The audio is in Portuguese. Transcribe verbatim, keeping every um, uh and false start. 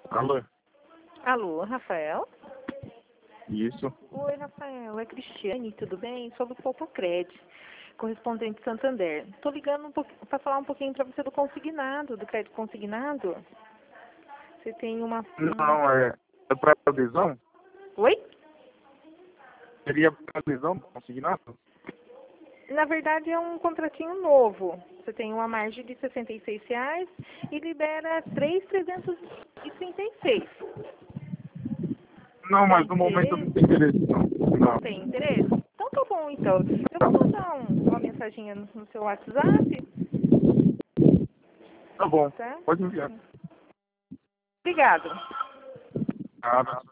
Alô? Alô, Rafael? Isso. Oi, Rafael. É Cristiane, tudo bem? Sou do Poupa-Cred, correspondente Santander. Estou ligando um para falar um pouquinho para você do consignado, do crédito consignado. Você tem uma... uma... Não, é, é para adesão? Oi? Seria para adesão do consignado? Na verdade, é um contratinho novo. Você tem uma margem de sessenta e seis reais e libera três mil trezentos e trinta e seis. Não, Tem mas no momento eu não interesse? tenho interesse, não. Não Não. tem interesse? Então tá bom, então. Eu vou mandar um, uma mensaginha no, no seu WhatsApp, Tá bom, tá? pode enviar. Obrigado. Nada.